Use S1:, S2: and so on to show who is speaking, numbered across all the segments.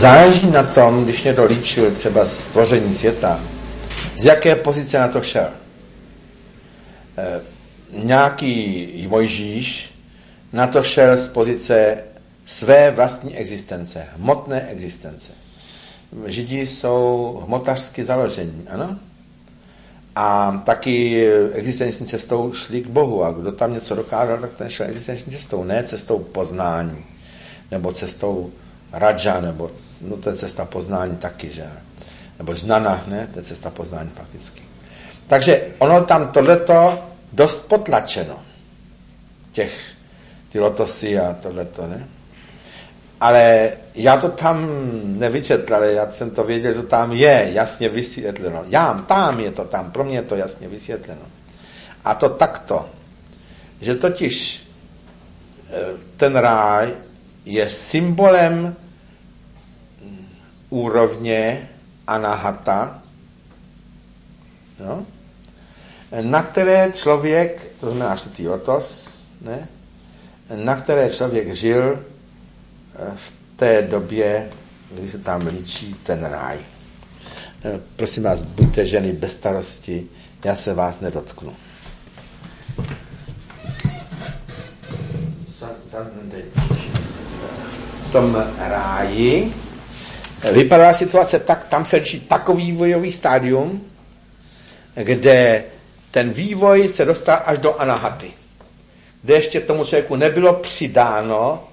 S1: záleží na tom, když někdo líčil třeba stvoření světa, z jaké pozice na to šel. Nějaký Mojžíš na to šel z pozice své vlastní existence, hmotné existence. Židi jsou hmotařsky založení, ano? A taky existenční cestou šli k Bohu a kdo tam něco dokázal, tak ten šel existenční cestou, ne cestou poznání, nebo cestou radža, nebo no to je cesta poznání taky, že? Nebo žnana, ne? To je cesta poznání prakticky. Takže ono tam tohleto dost potlačeno. Ty lotosy a tohleto, ne? Ale já to tam nevyčetl, ale já jsem to věděl, že tam je jasně vysvětleno. Tam je to tam, pro mě je to jasně vysvětleno. A to takto, že totiž ten ráj je symbolem úrovně anahata, no? Na které člověk, to znamená čtvrtý lotos, ne? Na které člověk žil v té době, kdy se tam líčí ten ráj. Prosím vás, buďte ženy bez starosti, já se vás nedotknu. V tom ráji vypadala situace tak, tam se líčí takový vývojový stádium, kde ten vývoj se dostal až do anahaty, kde ještě tomu člověku nebylo přidáno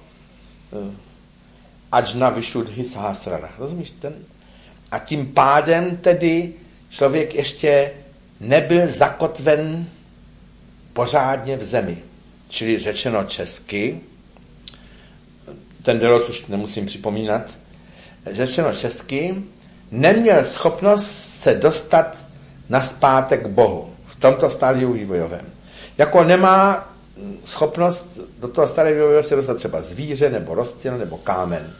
S1: Ajna Vishuddhi Sahasrara. Rozumíš ten? A tím pádem tedy člověk ještě nebyl zakotven pořádně v zemi. Čili řečeno česky, ten delos už nemusím připomínat, řečeno česky, neměl schopnost se dostat nazpátek k Bohu v tomto stádiu vývojovém. Jako nemá schopnost do toho starého vývoje se dostat třeba zvíře, nebo rostlina, nebo kámen.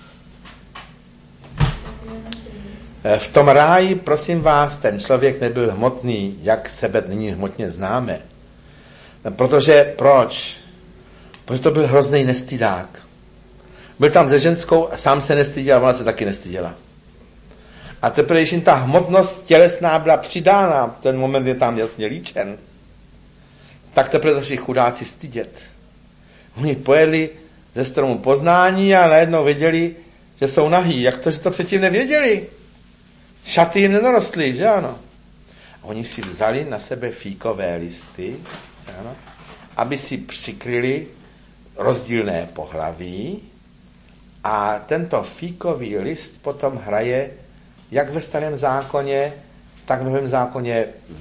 S1: V tom ráji, prosím vás, ten člověk nebyl hmotný, jak sebe nyní hmotně známe. Protože, proč? Protože to byl hrozný nestydák. Byl tam se ženskou a sám se nestyděl, a ona se taky nestyděla. A teprve, když jim ta hmotnost tělesná byla přidána, ten moment je tam jasně líčen, tak teprve začali chudáci stydět. Oni pojeli ze stromu poznání a najednou věděli, že jsou nahý. Jak to, že to předtím nevěděli? Šaty jim nedorostly, že ano? A oni si vzali na sebe fíkové listy, ano, aby si přikryli rozdílné pohlaví a tento fíkový list potom hraje jak ve Starém zákoně, tak v Novém zákoně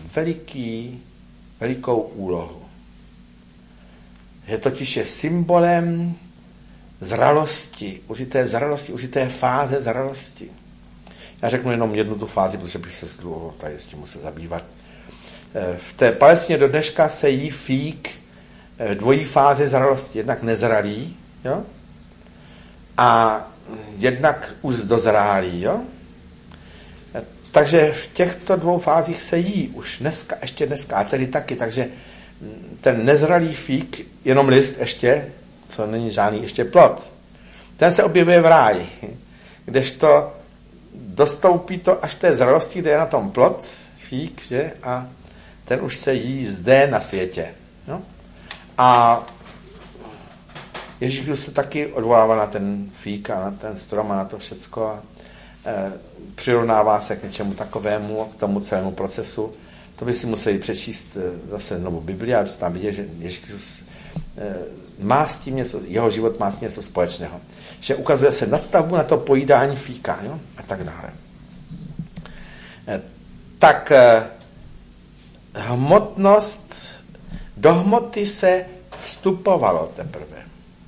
S1: velikou úlohu. Že totiž je symbolem zralosti, určité fáze zralosti. Já řeknu jenom jednu tu fázi, protože bych se dlouho tady s tím musel zabývat. V té Palestině do dneška se jí fík dvojí fáze zralosti. Jednak nezralý, jo? A jednak už dozrálý, jo? Takže v těchto dvou fázích se jí už dneska, ještě dneska, a tedy taky, takže ten nezralý fík, jenom list ještě, co není žádný ještě plod, ten se objevuje v ráji, kdežto dostoupí to až té zralosti, kde je na tom plod, fík, že? A ten už se jí zde na světě. No? A Ježíš se taky odvolává na ten fík a na ten strom a na to všecko a přirovnává se k něčemu takovému, k tomu celému procesu. To by si museli přečíst zase znovu Bibli, aby se tam vidět, že Ježíš má s tím něco, jeho život má s tím něco společného. Že ukazuje se nadstavbu na to pojídání fíka, jo? A tak dále. Tak hmotnost, do hmoty se vstupovalo teprve.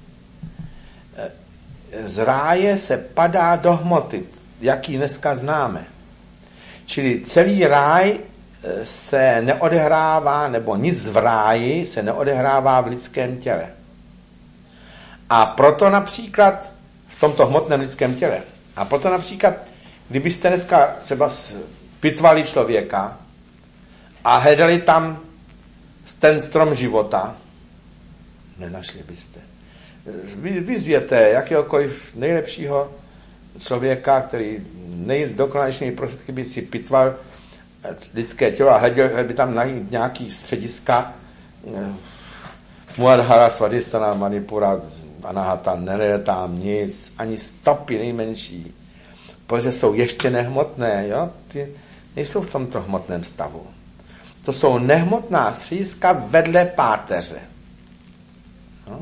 S1: Z ráje se padá do hmoty, jak ji dneska známe. Čili celý ráj se neodehrává, nebo nic v ráji se neodehrává v lidském těle. A proto například v tomto hmotném lidském těle, a proto například, kdybyste dneska třeba pitvali člověka a hledali tam ten strom života, nenašli byste. Vyzvěte jakéhokoliv nejlepšího člověka, který nejdokonalejšími prostředky by si pitval lidské tělo a hleděl by tam najít nějaký střediska Muladhara, Svadhisthana, Manipura, Anahata, nenajde tam nic, ani stopy nejmenší, protože jsou ještě nehmotné, jo? Ty nejsou v tomto hmotném stavu. To jsou nehmotná střediska vedle páteře. No?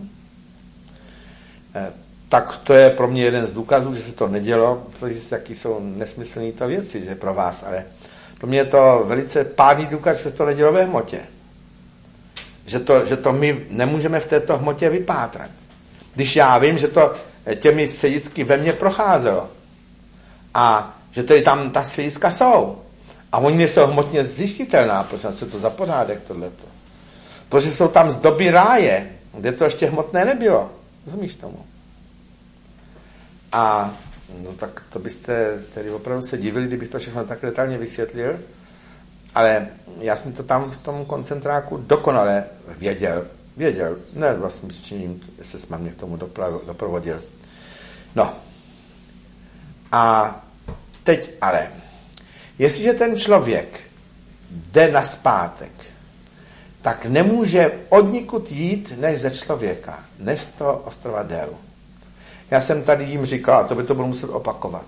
S1: Tak to je pro mě jeden z důkazů, že se to nedělo, protože taky jsou nesmyslné to věci, že pro vás, ale pro mě je to velice pádný důkaz, že se to nedělo ve hmotě. Že to my nemůžeme v této hmotě vypátrat. Když já vím, že to těmi středisky ve mně procházelo a že tedy tam ta střediska jsou a oni nejsou hmotně zjistitelná, protože co je to za pořádek tohleto. Protože jsou tam z doby ráje, kde to ještě hmotné nebylo. Rozumíš tomu? A no tak to byste tedy opravdu se divili, kdybych to všechno tak detailně vysvětlil, ale já jsem to tam v tom koncentráku dokonale věděl, ne vlastním přičiním, jestli jsme mě k tomu doprovodil. No. A teď ale, jestliže ten člověk jde nazpátek, tak nemůže odnikud jít než ze člověka, než z toho ostrova Délu. Já jsem tady jim říkal, a to by to budu muset opakovat.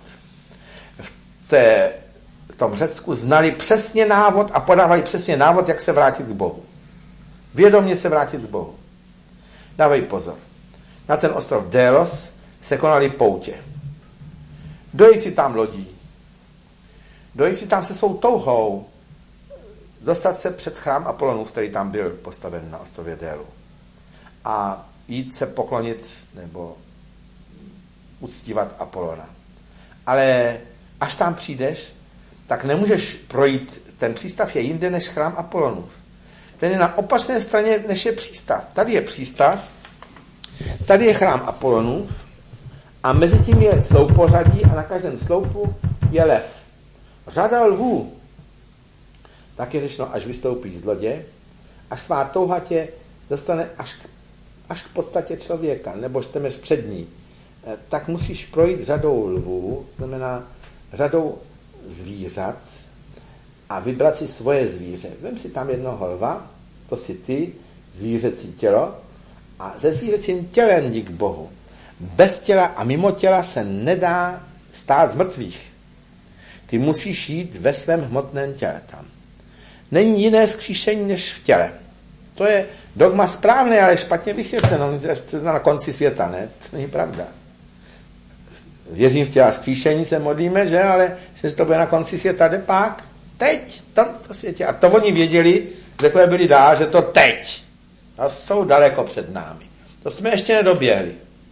S1: V tom Řecku znali přesně návod a podávali přesně návod, jak se vrátit k Bohu. Vědomě se vrátit k Bohu. Dávej pozor. Na ten ostrov Délos se konaly poutě. Dojít si tam lodí. Dojít si tam se svou touhou dostat se před chrám Apolonu, který tam byl postaven na ostrově Délu. A jít se poklonit nebo uctívat Apolona. Ale až tam přijdeš, tak nemůžeš projít, ten přístav je jinde než chrám Apolonův. Ten je na opačné straně, než je přístav. Tady je přístav, tady je chrám Apolonův a mezi tím je sloupořadí a na každém sloupu je lev. Řada lvů. Tak je řečeno, až vystoupíš z lodě, až svá touha tě dostane až k podstatě člověka, nebo štemeš před ní, tak musíš projít řadou lvů, znamená řadou zvířat a vybrat si svoje zvíře. Vem si tam jednoho lva, to si ty, zvířecí tělo a se zvířecím tělem jdi k Bohu. Bez těla a mimo těla se nedá stát z mrtvých. Ty musíš jít ve svém hmotném těle tam. Není jiné vzkříšení než v těle. To je dogma správné, ale špatně vysvětleno na konci světa, ne? To není pravda. Věřím v těla vzkříšení, se modlíme, že? Ale že to bude na konci světa, jde pak teď, v tomto světě. A to oni věděli, řekové byli dál, že to teď. A jsou daleko před námi. To jsme ještě nedoběhli.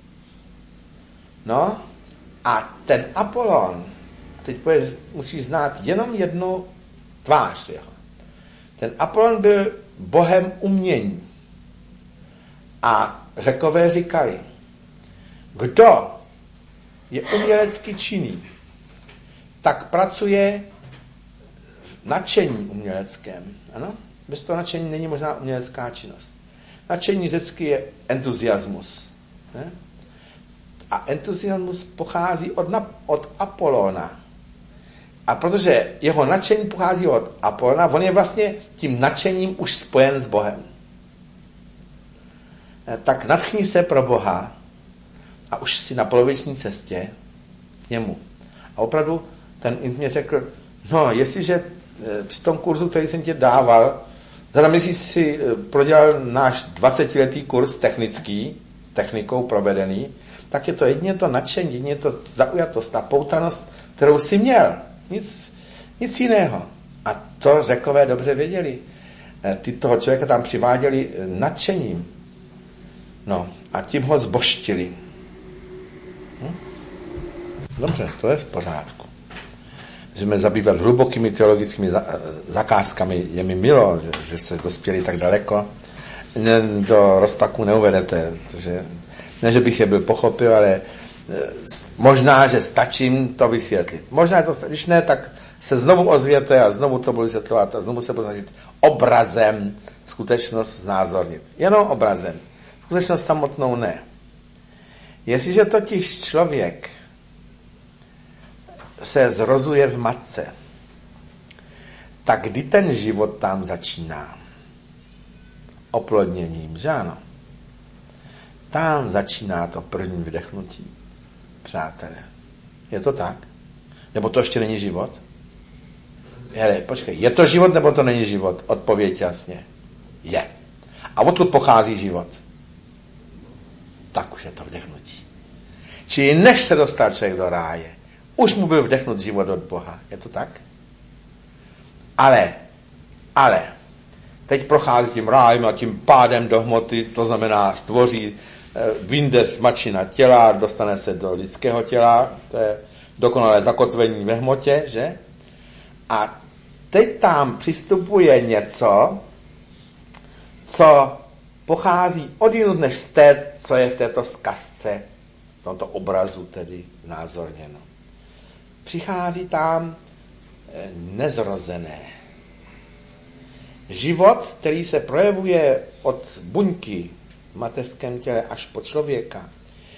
S1: No a ten Apollon, teď musíš znát jenom jednu tvář jeho. Ten Apollon byl bohem umění. A Řekové říkali, kdo je umělecky činný, tak pracuje v nadšení uměleckém. Ano? Bez toho nadšení není možná umělecká činnost. Nadšení řecky je entuziasmus. Ne? A entuziasmus pochází od Apollona. A protože jeho nadšení pochází od Apollona, on je vlastně tím nadšením už spojen s Bohem. Tak nadchni se pro Boha a už si na poloviční cestě k němu. A opravdu ten mě řekl, no jestliže při tom kurzu, který jsem tě dával, zadám, jestli si prodělal náš 20letý kurz technikou provedený, tak je to jedině to nadšení, jedině to zaujatost, ta poutanost, kterou jsi měl. Nic jiného. A to Řekové dobře věděli. Ty toho člověka tam přiváděli nadšením. No a tím ho zbožtili. Dobře, to je v pořádku. Můžeme zabývat hlubokými teologickými zakázkami. Je mi milo, že se dospěli tak daleko. Do rozpaku neuvedete. Ne, že bych je byl pochopil, ale možná, že stačím to vysvětlit. Možná, když ne, tak se znovu ozvěte a znovu to budu vysvětlovat a znovu se budu snažit obrazem skutečnost znázornit. Jenom obrazem. Skutečnost samotnou ne. Jestliže totiž člověk se zrozuje v matce, tak kdy ten život tam začíná? Oplodněním, že ano? Tam začíná to první vdechnutí, přátelé. Je to tak? Nebo to ještě není život? Hele, počkej, je to život, nebo to není život? Odpověď jasně. Je. A odkud pochází život? Tak už je to vdechnutí. Čili než se dostal člověk do ráje, už mu byl vdechnut život od Boha. Je to tak? Ale, teď prochází tím rájem a tím pádem do hmoty, to znamená stvoří, vyjde z mačina těla, dostane se do lidského těla, to je dokonalé zakotvení ve hmotě, že? A teď tam přistupuje něco, co pochází odjinud než z té, co je v této zkazce, v tomto obrazu tedy znázorněno. Přichází tam nezrozené. Život, který se projevuje od buňky v mateřském těle až po člověka,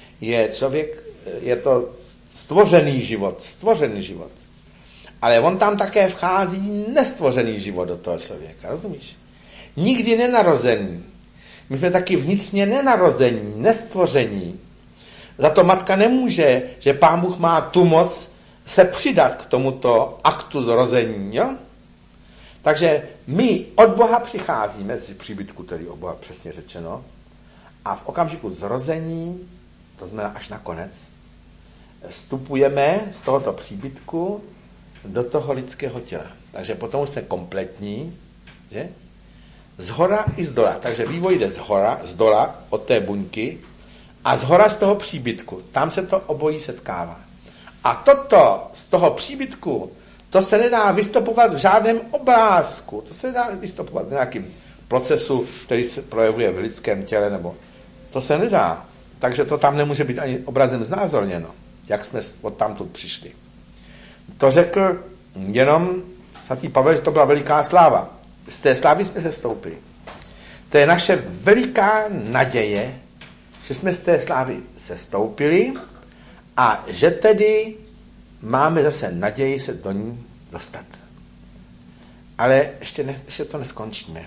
S1: je to stvořený život. Ale on tam také vchází nestvořený život do toho člověka, rozumíš? Nikdy nenarozený. My jsme taky vnitřně nenarození, nestvoření. Za to matka nemůže, že Pán Bůh má tu moc se přidat k tomuto aktu zrození, jo? Takže my od Boha přicházíme, z příbytku tedy od Boha přesně řečeno, a v okamžiku zrození, to znamená až na konec, vstupujeme z tohoto příbytku do toho lidského těla. Takže potom už jsme kompletní, že? Zhora i zdola. Takže vývoj jde zdola od té buňky a zhora z toho příbytku. Tam se to obojí setkává. A toto z toho příbytku, to se nedá vystupovat v žádném obrázku. To se nedá vystupovat v nějakém procesu, který se projevuje v lidském těle, nebo to se nedá. Takže to tam nemůže být ani obrazem znázorněno, jak jsme odtamtud přišli. To řekl jenom svatý Pavel, že to byla veliká sláva. Z té slávy jsme se stoupili. To je naše veliká naděje, že jsme z té slávy se stoupili a že tedy máme zase naději se do ní dostat. Ale ještě to neskončíme.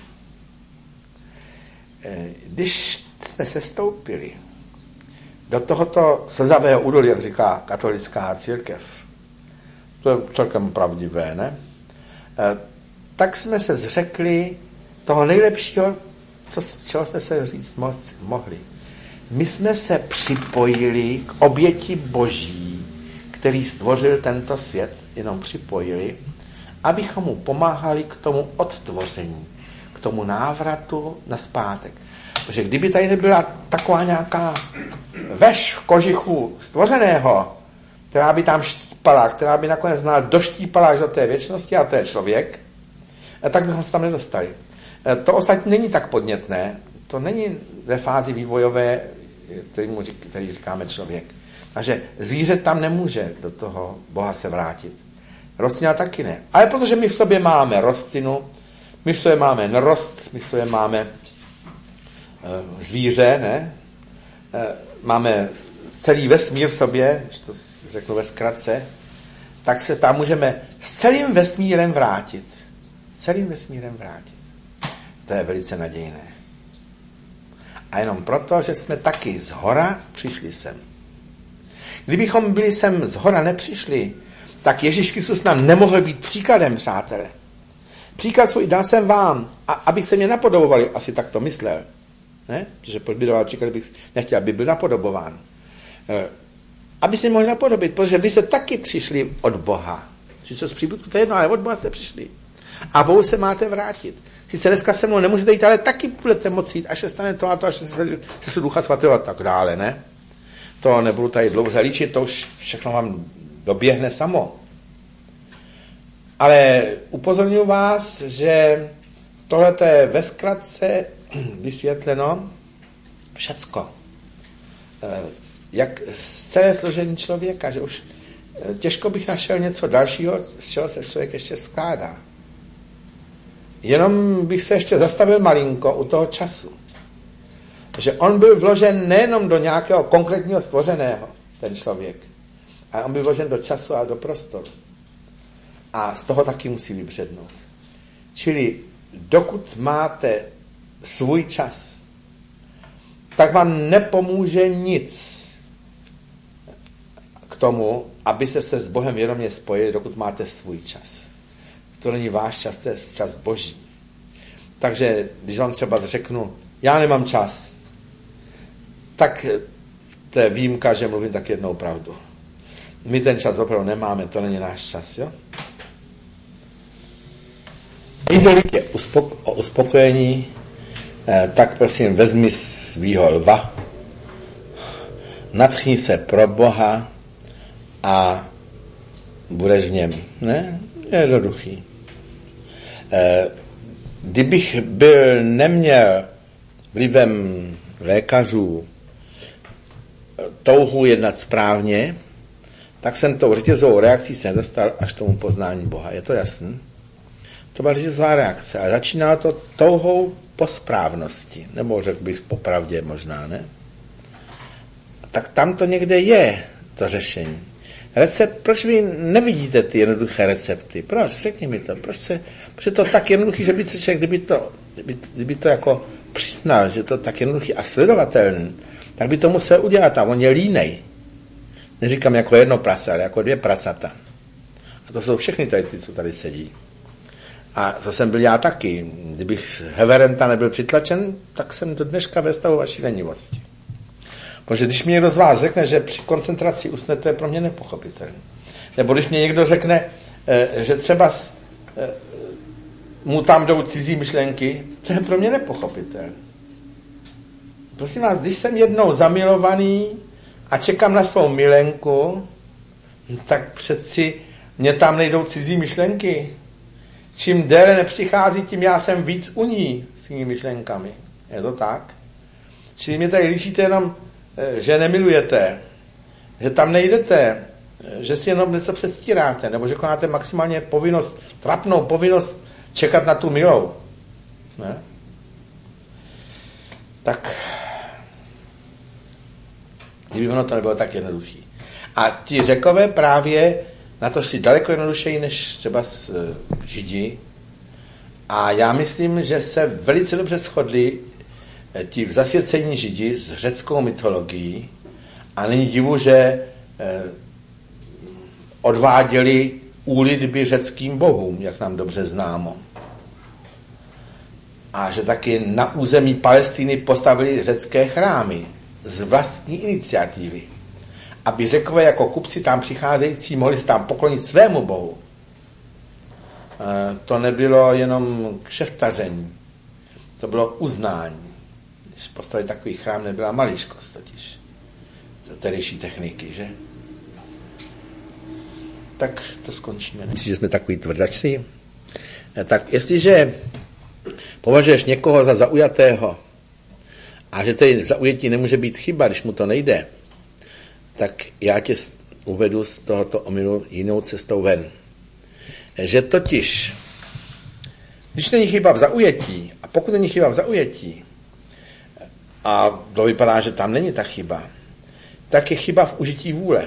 S1: Když jsme se stoupili do tohoto slzavého údolí, jak říká katolická církev, to je celkem pravdivé, ne? Tak jsme se zřekli toho nejlepšího, čeho jsme se říct mohli. My jsme se připojili k oběti Boží, který stvořil tento svět, jenom připojili, abychom mu pomáhali k tomu odtvoření, k tomu návratu nazpátek. Protože kdyby tady nebyla taková nějaká veš v kožichu stvořeného, která by tam štípala, která by nakonec doštípala až do té věčnosti, a to je člověk, tak bychom se tam nedostali. To ostatně není tak podnětné, to není ve fázi vývojové, který říkáme člověk. Takže zvíře tam nemůže do toho Boha se vrátit. Rostlina taky ne. Ale protože my v sobě máme rostlinu, my v sobě máme nerost, my v sobě máme zvíře, ne? Máme celý vesmír v sobě, když to řeknu ve zkratce, tak se tam můžeme s celým vesmírem vrátit. To je velice nadějné. A jenom proto, že jsme taky zhora přišli sem. Kdybychom byli sem zhora nepřišli, tak Ježíš Kristus nám nemohl být příkladem, přátelé. Příklad svůj dal jsem vám, a abyste mě napodobovali, asi tak to myslel. Ne? Protože by dával příklad, bych nechtěl, aby byl napodobován. Aby se mohli napodobit, protože vy se taky přišli od Boha. Čiže co z příbytku, to je jedno, ale od Boha jste přišli. A Bohu se máte vrátit. Sice dneska se mnou nemůžete jít, ale taky budete moci jít, až se stane to a to, až se Ducha Svatého a tak dále, ne? To nebudu tady dlouze líčit, to už všechno vám doběhne samo. Ale upozorňuji vás, že tohle je ve zkratce vysvětleno všecko. Jak celé složení člověka, že už těžko bych našel něco dalšího, z čeho se člověk ještě skládá. Jenom bych se ještě zastavil malinko u toho času. Že on byl vložen nejenom do nějakého konkrétního stvořeného, ten člověk, A on byl vložen do času a do prostoru. A z toho taky musí vybřednout. Čili dokud máte svůj čas, tak vám nepomůže nic k tomu, aby se s Bohem vědomě spojili, dokud máte svůj čas. To není váš čas, to je čas Boží. Takže když vám třeba řeknu, já nemám čas, tak to je výjimka, že mluvím tak jednou pravdu. My ten čas opravdu nemáme, to není náš čas, jo? Jde tě o uspokojení, tak prosím vezmi svýho lva, natchni se pro Boha a budeš v něm. Ne? Je jednoduchý. Kdybych neměl vlivem lékařů touhu jednat správně, tak jsem tou řetězovou reakcí se nedostal až tomu poznání Boha. Je to jasný? To byla řetězová reakce. A začíná to touhou po správnosti. Nebo řekl bych po pravdě možná, ne? Tak tam to někde je, to řešení. Recept, proč vy nevidíte ty jednoduché recepty? Proč? Řekni mi to. Proč je to tak jednoduchý, že by se člověk, kdyby to jako přiznal, že to tak jednoduchý a sledovatelný, tak by to musel udělat a on je línej. Neříkám jako jedno prasa, ale jako 2 prasata. A to jsou všechny tady ty, co tady sedí. A to jsem byl já taky. Kdybych Heverenta nebyl přitlačen, tak jsem do dneška ve stavu vaší lenivosti. Protože když mi někdo z vás řekne, že při koncentraci usne, to je pro mě nepochopitelné. Nebo když mě někdo řekne, že třeba mu tam jdou cizí myšlenky, to je pro mě nepochopitelné. Prosím vás, když jsem jednou zamilovaný a čekám na svou milenku, tak přeci mě tam nejdou cizí myšlenky. Čím déle nepřichází, tím já jsem víc u ní s těmi myšlenkami. Je to tak? Čili mě tady líčíte jenom, že nemilujete, že tam nejdete, že si jenom něco předstíráte, nebo že konáte maximálně povinnost, trapnou povinnost čekat na tu milou. Ne? Tak kdyby ono to nebylo tak jednoduchý. A ti Řekové právě na to šli daleko jednodušeji než třeba Židi. A já myslím, že se velice dobře shodli ti zasvěcení Židi s řeckou mytologií a není divu, že odváděli úlitby řeckým bohům, jak nám dobře známo. A že taky na území Palestiny postavili řecké chrámy z vlastní iniciativy, aby Řekové jako kupci tam přicházející mohli se tam poklonit svému bohu. To nebylo jenom kšeftaření, to bylo uznání. Když postavili takový chrám, nebyla maličkost totiž. Za tehdejší techniky, že? Tak to skončíme. Myslíš, že jsme takový tvrdačci? Tak jestliže považuješ někoho za zaujatého a že tady v zaujetí nemůže být chyba, když mu to nejde, tak já tě uvedu z tohoto omylu jinou cestou ven. Že totiž, když není chyba v zaujetí, a pokud není chyba v zaujetí, a to vypadá, že tam není ta chyba, tak je chyba v užití vůle.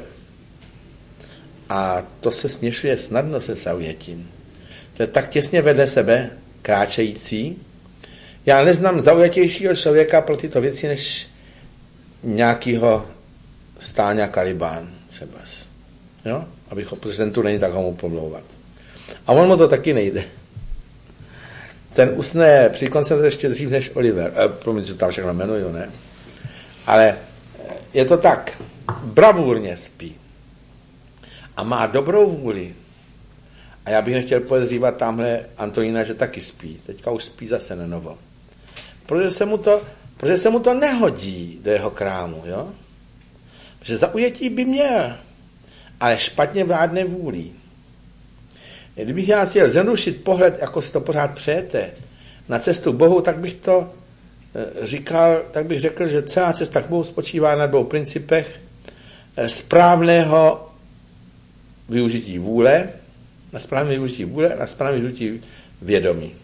S1: A to se směšuje snadno se zaujetím. To je tak těsně vedle sebe kráčející. Já neznám zaujatějšího člověka pro tyto věci, než nějakýho Stáňa Kalibán třeba. Jo? Protože ten tu není, tak ho mu pomlouvat. A on mu to taky nejde. Ten usne při koncentraci ještě dřív než Oliver. Promiň, že tam všechno jmenuju, ne? Ale je to tak. Bravurně spí. A má dobrou vůli. A já bych nechtěl podezřívat tamhle Antonína, že taky spí. Teďka už spí zase na novo. Protože se mu to nehodí do jeho krámu, jo? Protože zaujetí by měl, ale špatně vládne vůlí. Kdybych já si zjednodušit pohled, jako si to pořád přejete, na cestu k Bohu, tak bych řekl, že celá cesta k Bohu spočívá na 2 principech správného využití vůle, na správné využití vůle a na správné využití vědomí.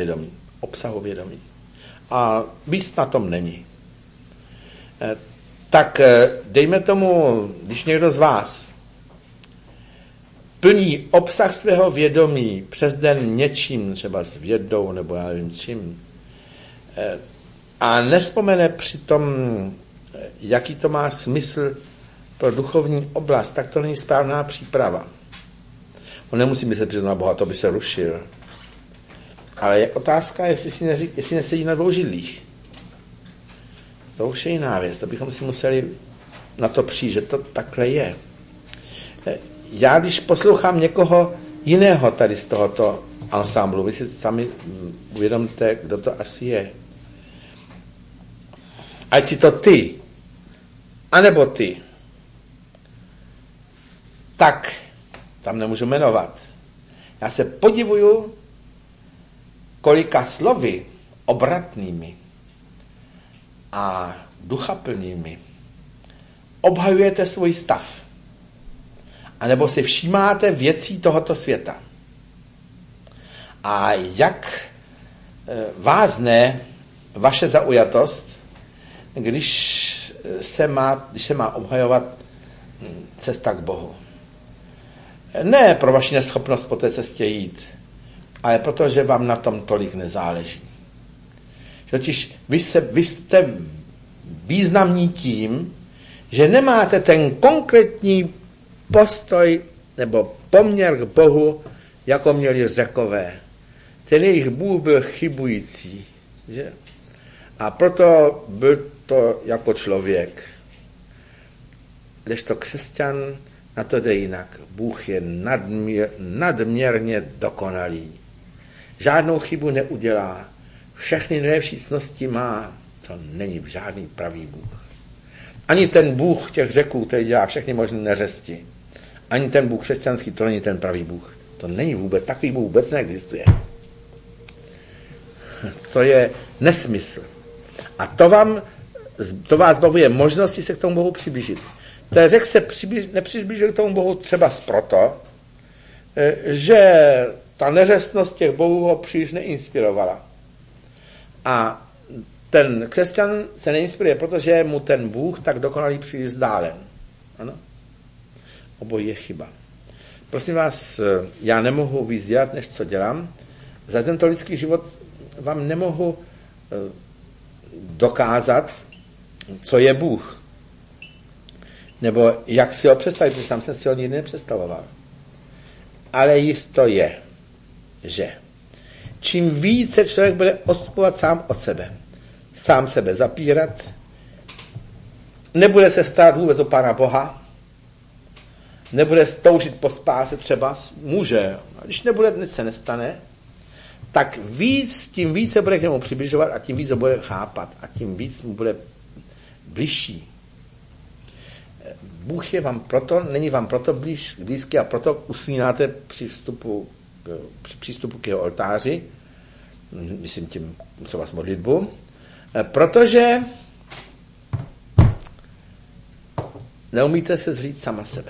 S1: Obsahu vědomí. A víc na tom není. tak dejme tomu, když někdo z vás plní obsah svého vědomí přes den něčím, třeba s vědou nebo já nevím čím, a nevzpomene přitom, jaký to má smysl pro duchovní oblast, tak to není správná příprava. On nemusí myslet přitom na Boha, to by se rušil. Ale je otázka, jestli nesedí na dvou židlích. To už je jiná věc, to bychom si museli na to přijít, že to takhle je. Já, když poslouchám někoho jiného tady z tohoto ansámblu, vy si sami uvědomte, kdo to asi je. Ať si to ty, anebo ty, tak tam nemůžu jmenovat. Já se podivuju, kolika slovy obratnými a duchaplnými obhajujete svůj stav. A nebo si všímáte věcí tohoto světa. A jak vázne vaše zaujatost, když se má obhajovat cesta k Bohu. Ne pro vaši neschopnost po té cestě jít, ale protože vám na tom tolik nezáleží. Totiž vy jste významní tím, že nemáte ten konkrétní postoj nebo poměr k Bohu, jako měli Řekové. Ten jejich Bůh byl chybující. Že? A proto byl to jako člověk. Kdežto křesťan na to jde jinak. Bůh je nadměrně dokonalý. Žádnou chybu neudělá. Všechny nejlepší cnosti má. To není žádný pravý Bůh. Ani ten Bůh těch Řeků, který dělá všechny možné neřesti. Ani ten Bůh křesťanský, to není ten pravý Bůh. To není vůbec, takový Bůh vůbec neexistuje. To je nesmysl. A to vás zbavuje možnosti se k tomu Bohu přiblížit. Ten Řek se nepřiblížil k tomu Bohu třeba proto, že ta neřestnost těch bohů ho příliš neinspirovala. A ten křesťan se neinspiruje, protože mu ten Bůh tak dokonalý příliš vzdálen. Ano? Obojí je chyba. Prosím vás, já nemohu víc dělat, než co dělám. Za tento lidský život vám nemohu dokázat, co je Bůh. Nebo jak si ho představit, protože sám jsem si ho nikdy nepředstavoval. Ale jisto je, že čím více člověk bude odstupovat sám od sebe, sám sebe zapírat, nebude se starat vůbec o Pána Boha, nebude toužit po spáse třeba, může, a když nebude, nic se nestane, tak tím více bude k němu přibližovat a tím víc ho bude chápat a tím víc mu bude bližší. Bůh je vám proto, není vám proto blízký a proto usínáte při přístupu k jeho oltáři, myslím tím třeba s modlitbu, protože neumíte se zříct sama sebe.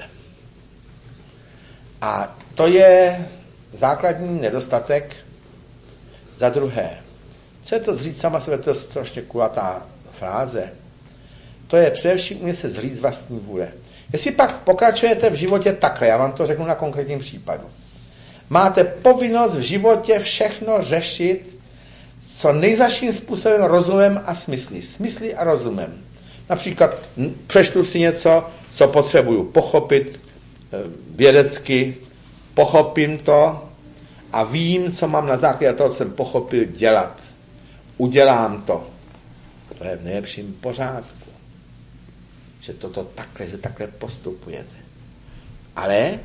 S1: A to je základní nedostatek. Za druhé, co je to zříct sama sebe, to je strašně kulatá fráze. To je především umět se zříct vlastní vůle. Jestli pak pokračujete v životě takhle, já vám to řeknu na konkrétním případu. Máte povinnost v životě všechno řešit co nejzaším způsobem rozumem a smysly a rozumem. Například přečtu si něco, co potřebuju pochopit vědecky, pochopím to a vím, co mám na základě toho, co jsem pochopil, dělat. Udělám to. To je v nejlepším pořádku. Že takhle postupujete. Ale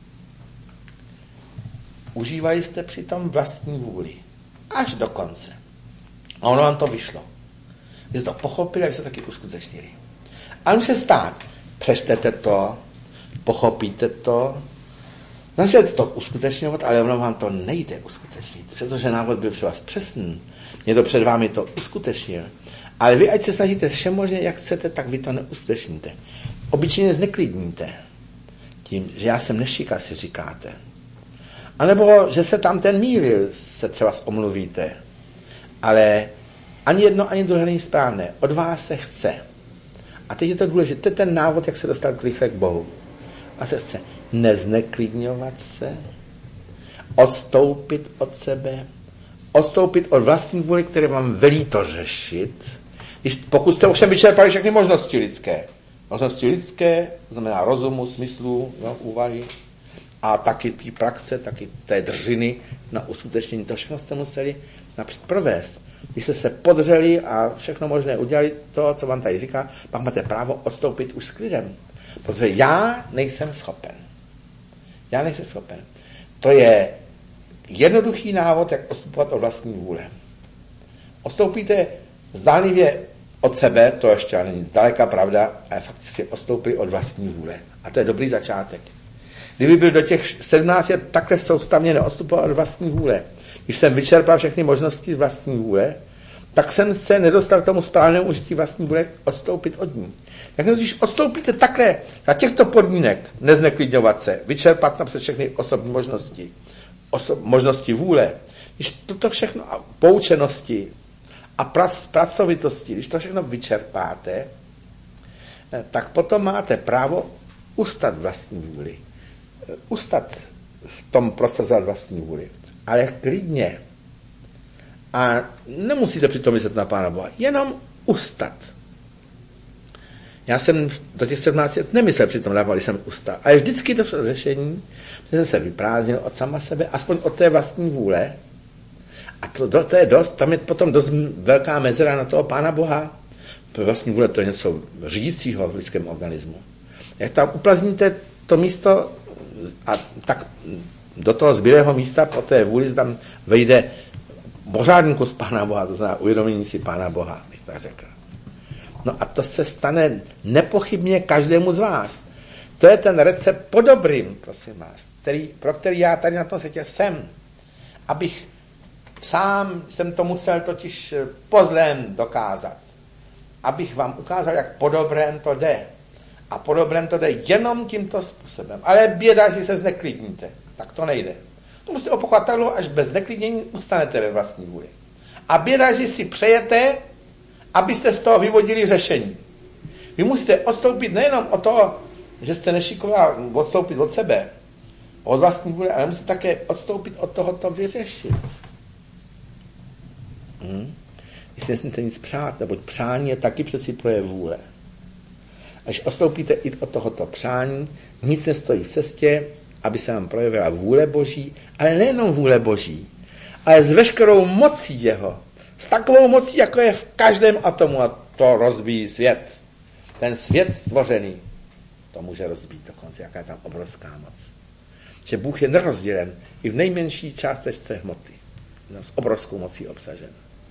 S1: užívali jste přitom vlastní vůli. Až do konce. A ono vám to vyšlo. Vy jste to pochopili a vy jste taky uskutečnili. Ale může stát. Přečtete to, pochopíte to, začnete to uskutečňovat, ale ono vám to nejde uskutečnit, protože návod byl třeba přesný. Někdo před vámi to uskutečnil. Ale vy, ať se snažíte všemožně, jak chcete, tak vy to neuskutečníte. Obyčejně zneklidníte tím, že já jsem nešika, si říkáte. A nebo, že se tam ten mýlil, se třeba omluvíte. Ale ani jedno, ani druhé není správné. Od vás se chce. A teď je to důležité, ten návod, jak se dostat rychle k Bohu. A se nezneklidňovat se, odstoupit od sebe, odstoupit od vlastní vůli, které vám velí to řešit, pokud jste ovšem vyčerpali všechny možnosti lidské. Možnosti lidské, to znamená rozumu, smyslu, úvahy, a taky té praxe, taky té držiny na uskutečnění. To všechno jste museli napřed provést. Když jste se podřeli a všechno možné udělali, to, co vám tady říká, pak máte právo odstoupit už s klidem. Protože já nejsem schopen. To je jednoduchý návod, jak odstupovat od vlastní vůle. Odstoupíte zdánlivě od sebe, to ještě není zdaleka pravda, ale fakticky odstoupili od vlastní vůle. A to je dobrý začátek. Kdyby byl do těch 17 let takhle soustavně neodstupoval od vlastní vůle, když jsem vyčerpal všechny možnosti z vlastní vůle, tak jsem se nedostal k tomu správnému užití vlastní vůle odstoupit od ní. Tak když odstoupíte takhle za těchto podmínek, nezneklidňovat se, vyčerpat napřed všechny osobní možnosti, možnosti vůle, když toto všechno, poučenosti a pracovitosti, když to všechno vyčerpáte, tak potom máte právo ustat vlastní vůli. Ustat v tom prosazovat vlastní vůli. Ale klidně. A nemusíte přitom myslet na Pána Boha. Jenom ustat. Já jsem do těch 17 let nemyslel přitom na Boha, když jsem ustal. Ale vždycky to řešení, že jsem se vyprázdnil od sama sebe, aspoň od té vlastní vůle. A to je dost, tam je potom dost velká mezera na toho Pána Boha. Vlastní vůle to je něco řídícího v lidském organismu. Jak tam uplazníte to místo a tak do toho zbylého místa po té vůli tam vejde pořádníku z Pána Boha, to znamená uvědomění si Pána Boha, bych tak řekl. No a to se stane nepochybně každému z vás. To je ten recept po dobrým, prosím vás, pro který já tady na tom světě jsem. Abych sám jsem to musel totiž po zlém dokázat. Abych vám ukázal, jak po dobrém to jde. A po dobrém to jde jenom tímto způsobem. Ale běda, že se zneklidníte. Tak to nejde. To musíte opakovat tak dlouho, až bez zneklidnění ustanete ve vlastní vůli. A běda, že si přejete, abyste z toho vyvodili řešení. Vy musíte odstoupit nejenom od toho, že jste nešiková odstoupit od sebe, od vlastní vůle, ale musíte také odstoupit od tohoto vyřešit. Jestli nesmíte nic přát, nebo přání je taky přeci projev vůle. Až odstoupíte i od tohoto přání, nic nestojí v cestě, aby se vám projevila vůle Boží, ale nejenom vůle Boží, ale s veškerou mocí jeho. S takovou mocí, jako je v každém atomu, a to rozbíjí svět. Ten svět stvořený, to může rozbít dokonce, jaká je tam obrovská moc. Že Bůh je nerozdělen i v nejmenší částečce hmoty. S obrovskou mocí obsažen.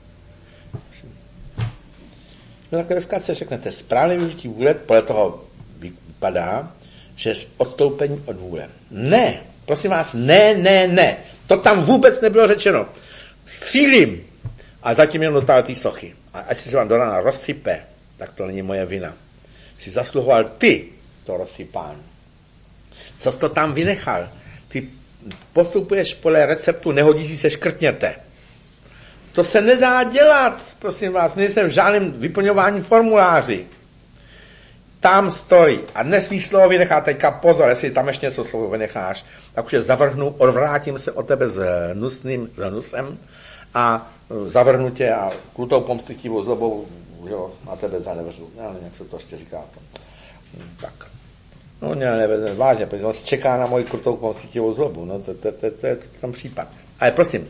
S1: No tak dneska se řeknete, správné využití vůle, podle toho vypadá, že odstoupení od vůle. Ne, prosím vás, ne. To tam vůbec nebylo řečeno. Střílím a zatím jenom dotáhl ty sochy. A až se vám do rána rozsype, tak to není moje vina. Jsi zasluhoval ty to rozsypání. Co jsi to tam vynechal? Ty postupuješ podle receptu, nehodí se, škrtněte. To se nedá dělat, prosím vás, nejsem v žádném vyplňování formuláři. Tam stojí a nesmíš slovo vynechat, teďka pozor, jestli tam ještě něco slovo vynecháš, tak už je zavrhnu, odvrátím se od tebe s hnusem a zavrhnu tě a krutou pomstychtivou zlobou, jo, na tebe zanevřu. Já nevím, jak se to ještě říká. Tak. No, nevím, vážně, protože on čeká na moji krutou pomstychtivou zlobu, no, to je tam případ. Ale prosím,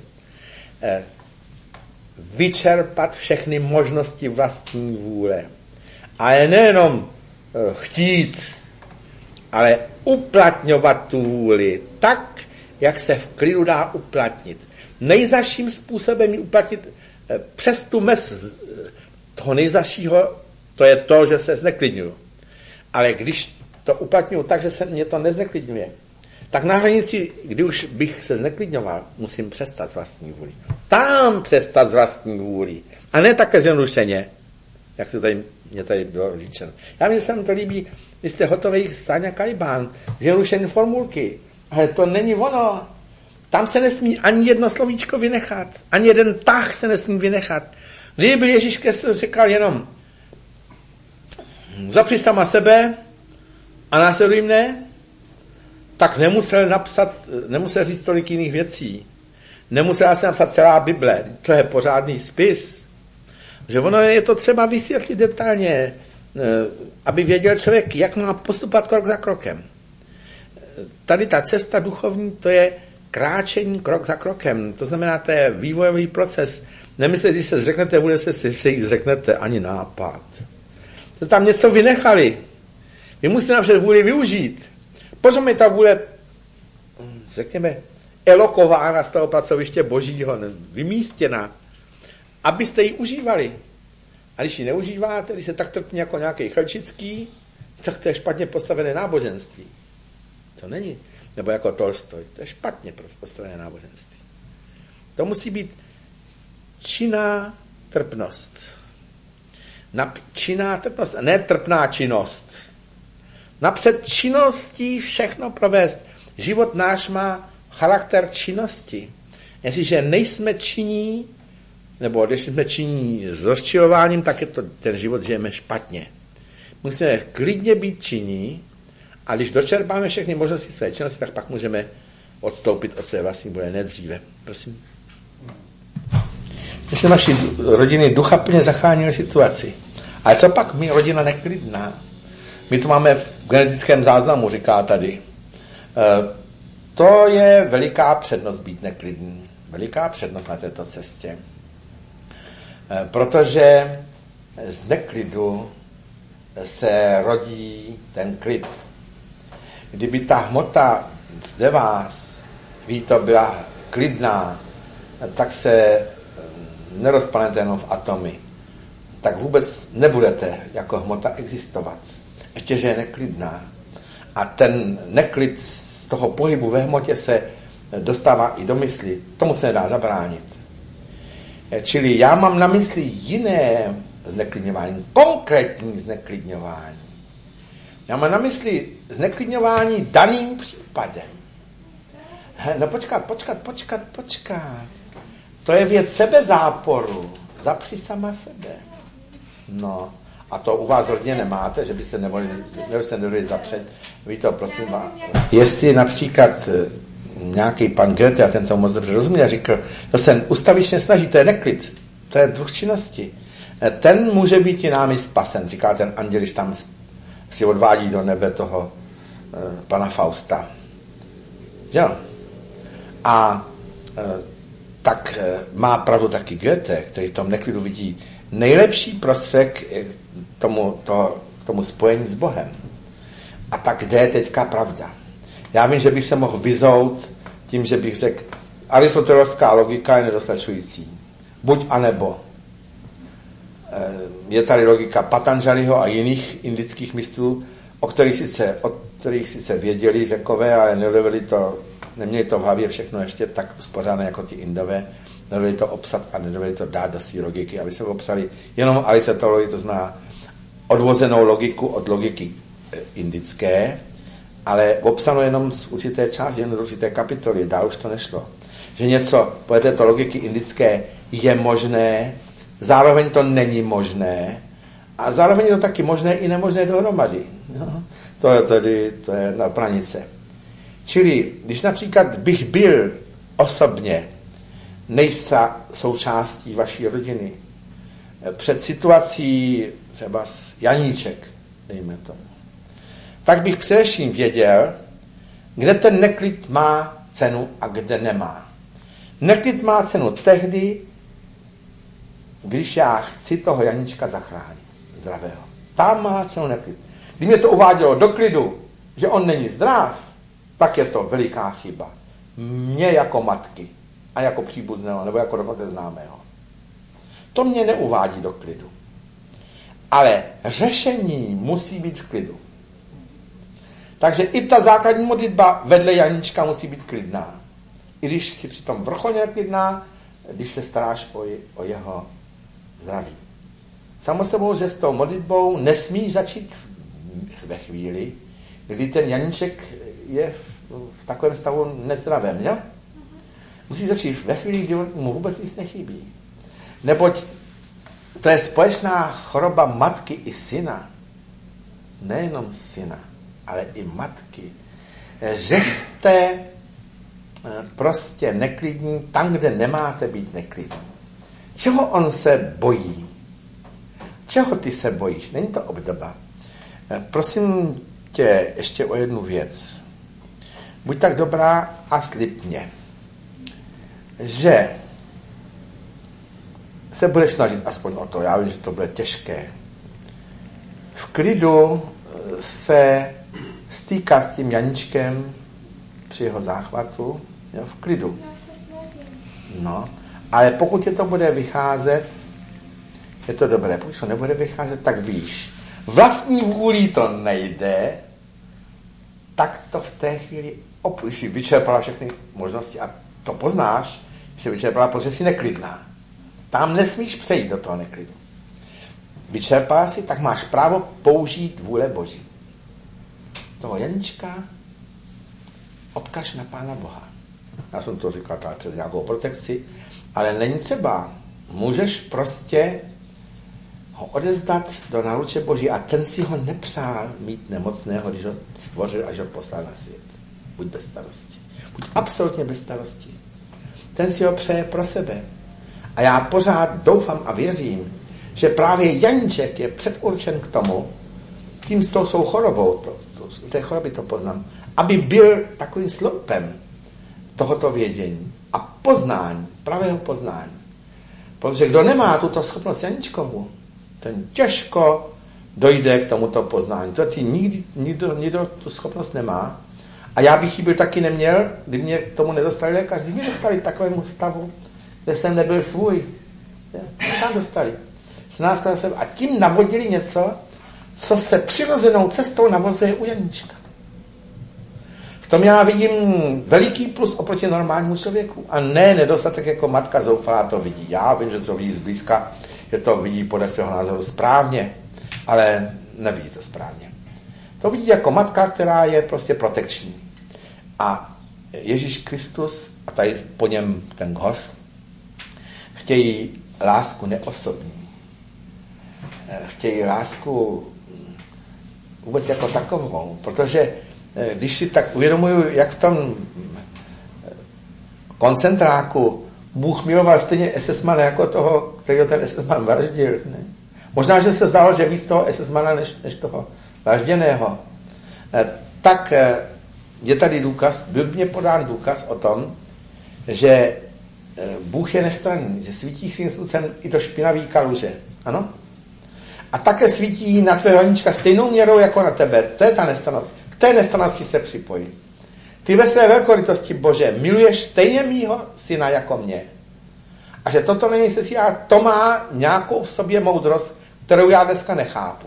S1: vyčerpat všechny možnosti vlastní vůle. Ale nejenom chtít, ale uplatňovat tu vůli tak, jak se v klidu dá uplatnit. Nejzazším způsobem ji uplatnit přes tu mez toho nejzazšího, to je to, že se zneklidňuju. Ale když to uplatňuju tak, že se mě to nezneklidňuje, tak na hranici, kdy už bych se zneklidňoval, musím přestat s vlastní vůli. Tam přestat s vlastní vůli. A ne také zjednodušeně, jak se tady, mě tady bylo říčeno. Mně se to líbí, vy jste hotový Sáňa Kalibán, zjednodušené formulky. Ale to není ono. Tam se nesmí ani jedno slovíčko vynechat. Ani jeden tah se nesmí vynechat. Kdyby byl Ježíš se říkal jenom zapři sama sebe a následuj mne, tak nemusel říct tolik jiných věcí. Nemusela se napsat celá Bible, to je pořádný spis. Že ono je to třeba vysvětlit detailně, aby věděl člověk, jak má postupovat krok za krokem. Tady ta cesta duchovní, to je kráčení krok za krokem. To znamená, to je vývojový proces. Nemyslete, když se zřeknete, bude se jí zřeknete ani nápad. To tam něco vynechali. Vy musíte napřed vůli využít. Potom je ta vůle, řekněme, elokována z toho pracoviště božího, vymístěna, abyste ji užívali. A když ji neužíváte, když se tak trpní jako nějaký Chelčický, tak to je špatně postavené náboženství. To není. Nebo jako Tolstoj. To je špatně postavené náboženství. To musí být činná trpnost. Činná trpnost, a ne trpná činnost. Napřed činností všechno provést. Život náš má charakter činnosti. Jestliže nejsme činní, nebo když jsme činní s rozčilováním, tak je to ten život žijeme špatně. Musíme klidně být činní a když dočerpáme všechny možnosti své činnosti, tak pak můžeme odstoupit od své vlastní vůle, ne dříve. Prosím. My jsme naši rodiny ducha plně zachránili situaci. Ale co pak my rodina neklidná? My to máme v genetickém záznamu, říká tady. To je veliká přednost být neklidný. Veliká přednost na této cestě. Protože z neklidu se rodí ten klid. Kdyby ta hmota ve vás, kdyby to byla klidná, tak se nerozpanete jenom v atomy. Tak vůbec nebudete jako hmota existovat. Ještě, že je neklidná. A ten neklid z toho pohybu ve hmotě se dostává i do mysli. Tomu se nedá zabránit. Čili já mám na mysli jiné zneklidňování, konkrétní zneklidňování. Já mám na mysli zneklidňování daným případem. No počkat. To je věc sebezáporu. Zapři sama sebe. No, a to u vás hodně nemáte, že by se nemohli zapřet. Vy to, prosím vás. Jestli například nějaký pan Goethe, a ten to moc dobře rozuměl, řekl, to se ustavičně snaží, to je neklid, to je druh činnosti. Ten může být i námi spasen, říká ten anděl, když tam si odvádí do nebe toho pana Fausta. Jo. A tak má pravdu taky Goethe, který v tom neklidu vidí nejlepší prostředek k tomu spojení s Bohem. A tak kde je teďka pravda? Já vím, že bych se mohl vyzout tím, že bych řekl, aristotelská logika je nedostačující. Buď a nebo. Je tady logika Patanžaliho a jiných indických mistrů, o kterých sice věděli Řekové, ale neměli to v hlavě všechno ještě tak uspořádané jako ti Indové, nedovedli to obsat a nedovedli to dát do své logiky, aby se obsali jenom aristotologii, to znamená odvozenou logiku od logiky indické, ale obsanou jenom z určité části, jenom z určité kapitoly, dál už to nešlo. Že něco podle této logiky indické je možné, zároveň to není možné a zároveň je to taky možné i nemožné dohromady. No, to je na pranice. Čili, když například bych byl osobně nejsa součástí vaší rodiny, před situací třeba Janíček, dejme tomu, tak bych především věděl, kde ten neklid má cenu a kde nemá. Neklid má cenu tehdy, když já chci toho Janíčka zachránit, zdravého. Tam má cenu neklid. Když mě to uvádělo do klidu, že on není zdrav, tak je to veliká chyba. Mě jako matky a jako příbuzného, nebo jako dokonce známého. To mě neuvádí do klidu. Ale řešení musí být v klidu. Takže i ta základní modlitba vedle Janíčka musí být klidná. I když si přitom vrcholně klidná, když se staráš o jeho zdraví. Samo sebou, že s tou modlitbou nesmíš začít ve chvíli, kdy ten Janíček je v takovém stavu nezdravém, jo? Musí začít ve chvíli, kdy mu vůbec nic nechybí. Neboť to je společná choroba matky i syna. nejenom syna, ale i matky, že jste prostě neklidní tam, kde nemáte být neklidní. Čeho on se bojí? Čeho ty se bojíš? Není to obdoba. Prosím tě ještě o jednu věc. Buď tak dobrá a slib mě, že se budeš snažit aspoň o to. Já vím, že to bude těžké. V klidu se stýkat s tím Janíčkem při jeho záchvatu. Jo, v klidu.
S2: Já se snažím.
S1: No, ale pokud je to bude vycházet, je to dobré. Pokud to nebude vycházet, tak víš. Vlastní vůlí to nejde, tak to v té chvíli si vyčerpala všechny možnosti a to poznáš, že jsi vyčerpala, protože jsi neklidná. Tam nesmíš přejít do toho neklidu. Vyčerpala si, tak máš právo použít vůle Boží. Toho Janíčka odkaž na Pána Boha. Já jsem to říkal tak přes nějakou protekci, ale není třeba. Můžeš prostě ho odezdat do náruče Boží a ten si ho nepřál mít nemocného, když ho stvořil a že ho poslal na svět. Buď bez starosti. Buď absolutně bez starosti. Ten si ho přeje pro sebe. A já pořád doufám a věřím, že právě Janíček je předurčen k tomu, tím s tou svou chorobou, z té choroby to poznám, aby byl takovým sloupem tohoto vědění a poznání, pravého poznání. Protože kdo nemá tuto schopnost Janíčkovu, ten těžko dojde k tomuto poznání. To ti nikdo tu schopnost nemá. A já bych ji byl taky neměl, kdyby mě k tomu nedostali lékaři. Kdyby mě dostali k takovému stavu, kde jsem nebyl svůj. Tam dostali. A tím navodili něco, co se přirozenou cestou navozuje u Janíčka. V tom já vidím veliký plus oproti normálnímu člověku. A ne nedostatek jako matka zoufalá to vidí. Já vím, že to vidí zblízka, že to vidí podle svého názoru správně, ale nevidí to správně. To vidí jako matka, která je prostě protekční. A Ježíš Kristus, a tady po něm ten host, chtějí lásku neosobní. Chtějí lásku vůbec jako takovou, protože když si tak uvědomuju, jak v tom koncentráku Bůh miloval stejně SS-mana jako toho, kterého ten SS-man vraždil. Ne? Možná, že se zdálo, že víc toho SS-mana než toho vražděného. Tak je tady důkaz, byl mě podán důkaz o tom, že Bůh je nestranný, že svítí svým sluncem i do špinavý kaluže. Ano? A také svítí na tvého Janíčka stejnou měrou jako na tebe. To je ta nestrannost. K té nestrannosti se připojí. Ty ve své velkorytosti, Bože, miluješ stejně mýho syna jako mě. A že toto není se si, a to má nějakou v sobě moudrost, kterou já dneska nechápu.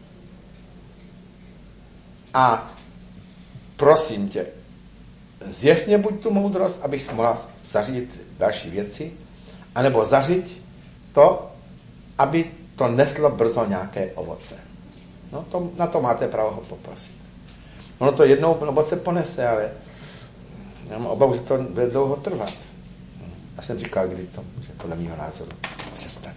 S1: A prosím tě, zjev mě buď tu moudrost, abych mohla zařídit další věci, anebo zařídit to, aby to neslo brzo nějaké ovoce. No to, na to máte právo ho poprosit. Ono to jednou ovoce ponese, ale já mám obavu, že to bude dlouho trvat. Já jsem říkal, kdy to může podle mýho názoru přestat.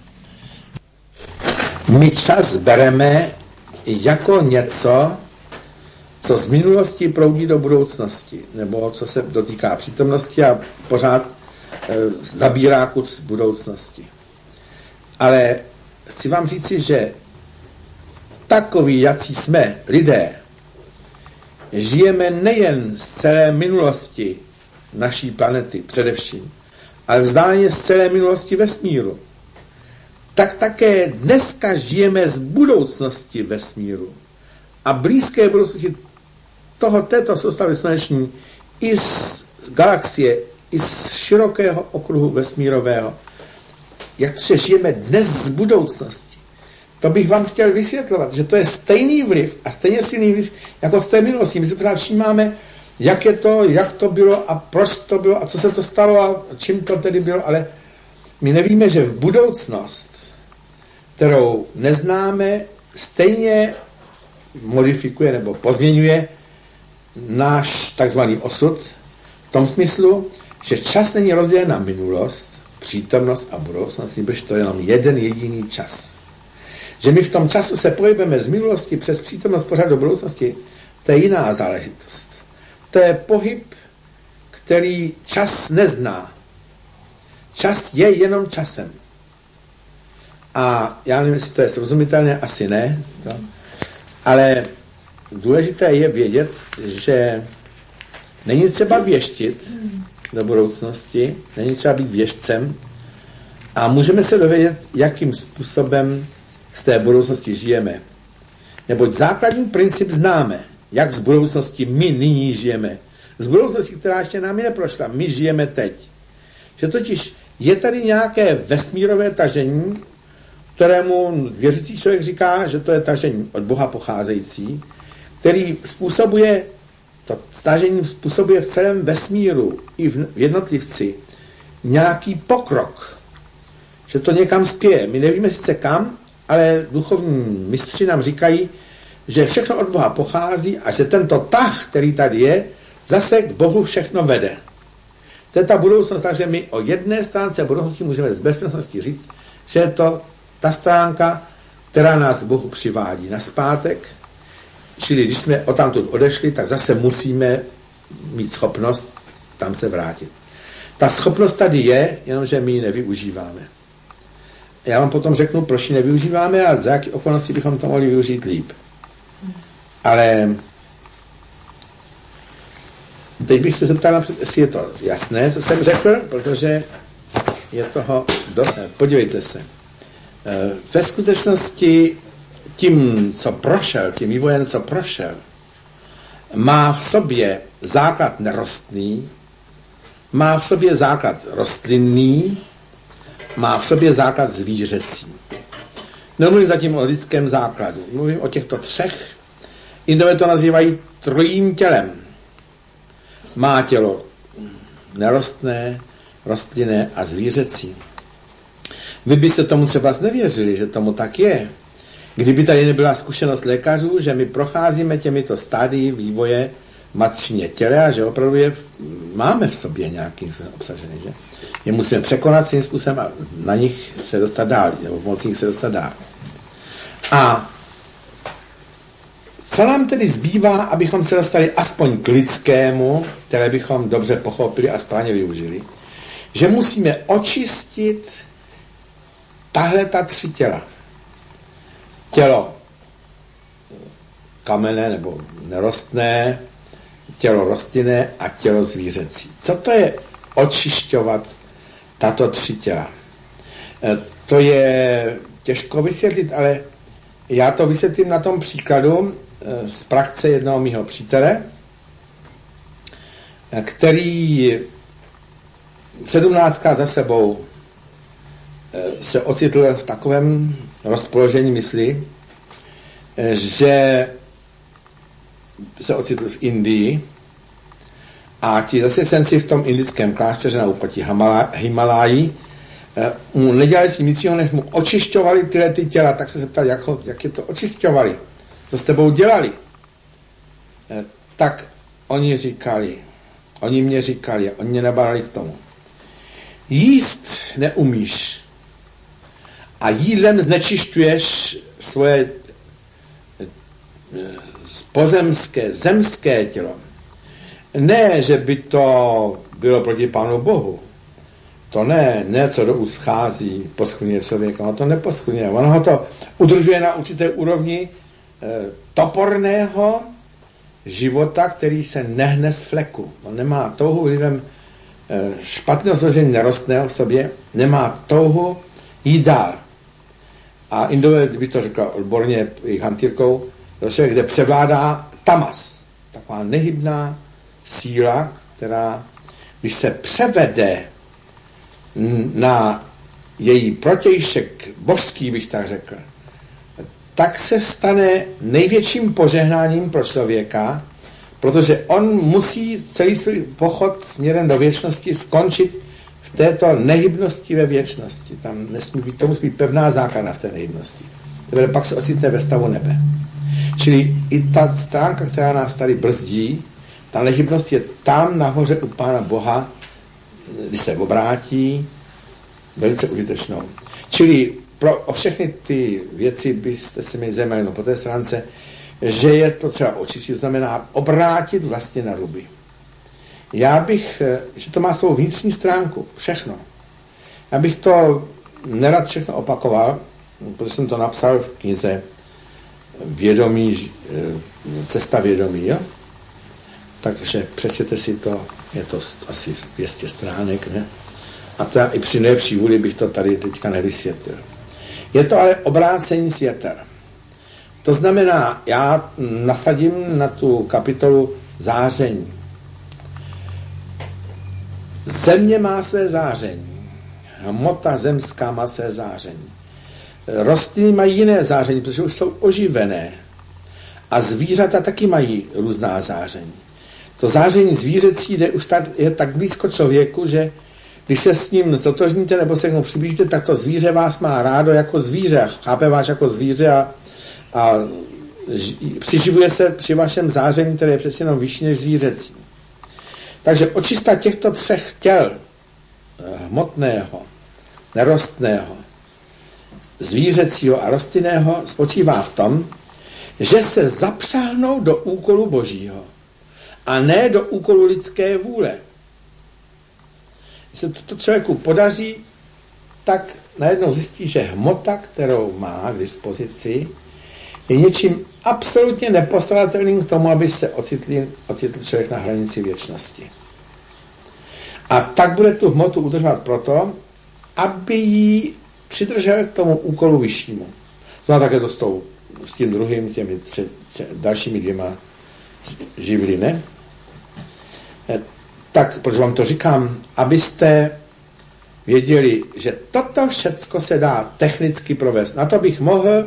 S1: My čas bereme jako něco, co z minulosti proudí do budoucnosti, nebo co se dotýká přítomnosti a pořád zabírá kus budoucnosti. Ale chci vám říci, že takoví, jací jsme lidé, žijeme nejen z celé minulosti naší planety především, ale vzdáleně z celé minulosti vesmíru. Tak také dneska žijeme z budoucnosti vesmíru. A blízké budoucnosti této soustavy sluneční i z galaxie, i z širokého okruhu vesmírového. Jak to, že žijeme dnes z budoucnosti. To bych vám chtěl vysvětlovat, že to je stejný vliv a stejně silný vliv jako z té minulosti. My si pořád všímáme, jak to bylo a proč to bylo a co se to stalo a čím to tedy bylo, ale my nevíme, že v budoucnost, kterou neznáme, stejně modifikuje nebo pozměňuje náš takzvaný osud v tom smyslu, že čas není rozdělen na minulost, přítomnost a budoucnost, protože to je jenom jeden jediný čas. Že my v tom času se pohybujeme z minulosti přes přítomnost pořád do budoucnosti, to je jiná záležitost. To je pohyb, který čas nezná. Čas je jenom časem. A já nevím, jestli to je srozumitelné, asi ne. Ale důležité je vědět, že není třeba věštit do budoucnosti, není třeba být věštcem a můžeme se dovědět, jakým způsobem z té budoucnosti žijeme. Neboť základní princip známe, jak z budoucnosti my nyní žijeme. Z budoucnosti, která ještě námi neprošla, my žijeme teď. Že totiž je tady nějaké vesmírové tažení, kterému věřící člověk říká, že to je tažení od Boha pocházející, který způsobuje, to tažení způsobuje v celém vesmíru i v jednotlivci nějaký pokrok. Že to někam spěje. My nevíme sice kam, ale duchovní mistři nám říkají, že všechno od Boha pochází a že tento tah, který tady je, zase k Bohu všechno vede. To je ta budoucnost, takže my o jedné stránce budoucnosti můžeme s bezpečností říct, že je to ta stránka, která nás k Bohu přivádí nazpátek. Čili když jsme odtamtud odešli, tak zase musíme mít schopnost tam se vrátit. Ta schopnost tady je, jenomže my ji nevyužíváme. Já vám potom řeknu, proč ji nevyužíváme a za jaké okolnosti bychom to mohli využít líp. Ale teď bych se zeptal, jestli je to jasné, co jsem řekl, protože je toho podívejte se. Ve skutečnosti tím, co prošel, tím vývojem, co prošel, má v sobě základ nerostný, má v sobě základ rostlinný, má v sobě základ zvířecí. Nemluvím zatím o lidském základu, mluvím o těchto třech. Indové to nazývají trojím tělem. Má tělo nerostné, rostlinné a zvířecí. Vy byste tomu třeba nevěřili, že tomu tak je. Kdyby tady nebyla zkušenost lékařů, že my procházíme těmito stádií vývoje matčině těle a že opravdu máme v sobě nějaký obsažený, že? Je musíme překonat svým způsobem a na nich se dostat dál, nebo pomocí nich se dostat dál. A co nám tedy zbývá, abychom se dostali aspoň k lidskému, které bychom dobře pochopili a správně využili, že musíme očistit tahle ta tři těla. Tělo kamenné nebo nerostné, tělo rostlinné a tělo zvířecí. Co to je očišťovat tato tři těla? To je těžko vysvětlit, ale já to vysvětlím na tom příkladu z praxe jednoho mýho přítele, který 17krát za sebou se ocitl v takovém rozpoložení mysli, že se ocitl v Indii a ti zasvěcenci v tom indickém klášteře na úpatí Himaláji mu nedělali si nic jiného, než mu očišťovali tyhle ty těla, tak se zeptali, jak je to očišťovali, co s tebou dělali. Tak oni mě říkali, oni mě nabádali k tomu. Jíst neumíš a jídlem znečišťuješ svoje pozemské, zemské tělo. Ne, že by to bylo proti Pánu Bohu. To ne, co do úst vchází, poschlňuje člověka, ono to neposchlňuje. Ono ho to udržuje na určité úrovni toporného života, který se nehne z fleku. On nemá touhu vlivem špatného složení nerostného v sobě, nemá touhu jít dál. A Indové, kdyby to řekl odborně jejich hantýrkou, to je člověk, kde převládá tamas, taková nehybná síla, která, když se převede na její protějšek božský, bych tak řekl, tak se stane největším požehnáním pro člověka, protože on musí celý svůj pochod směrem do věčnosti skončit v této nehybnosti ve věčnosti. Tam to musí být pevná základa v té nehybnosti. Teprve pak se ocitne ve stavu nebe. Čili i ta stránka, která nás tady brzdí, ta nehybnost je tam nahoře u Pána Boha, když se obrátí, velice užitečnou. Čili o všechny ty věci byste se měli zajímali po té stránce, že je to třeba očistit, znamená obrátit vlastně na ruby. Já bych, že to má svou vnitřní stránku, všechno. Já bych to nerad všechno opakoval, protože jsem to napsal v knize Vědomí, Cesta vědomí, jo? Takže přečtěte si to, je to asi 200 stránek, ne? A to já i při nejlepší vůli bych to tady teďka nevysvětlil. Je to ale obrácení světel. To znamená, já nasadím na tu kapitolu záření. Země má své záření. Hmota zemská má své záření. Rostliny mají jiné záření, protože už jsou oživené. A zvířata taky mají různá záření. To záření zvířecí je tak blízko člověku, že když se s ním stotožníte nebo se k němu přiblížíte, tak to zvíře vás má rádo jako zvíře. Chápe vás jako zvíře a přiživuje se při vašem záření, které je přeci jenom vyšší než zvířecí. Takže očista těchto třech těl, hmotného, nerostného, zvířecího a rostlinného, spočívá v tom, že se zapřáhnou do úkolu Božího a ne do úkolu lidské vůle. Když se toto člověku podaří, tak najednou zjistí, že hmota, kterou má k dispozici, je něčím absolutně nepostradatelným k tomu, aby se ocitl člověk na hranici věčnosti. A tak bude tu hmotu udržovat proto, aby ji přidržel k tomu úkolu vyššímu. Znamená také to s tím druhým, těmi dalšími dvěma živly, ne? Tak, proč vám to říkám? Abyste věděli, že toto všecko se dá technicky provést. Na to bych mohl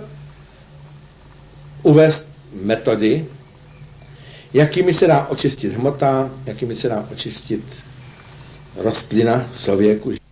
S1: uvést metody, jakými se dá očistit hmota, jakými se dá očistit rostlina, člověku.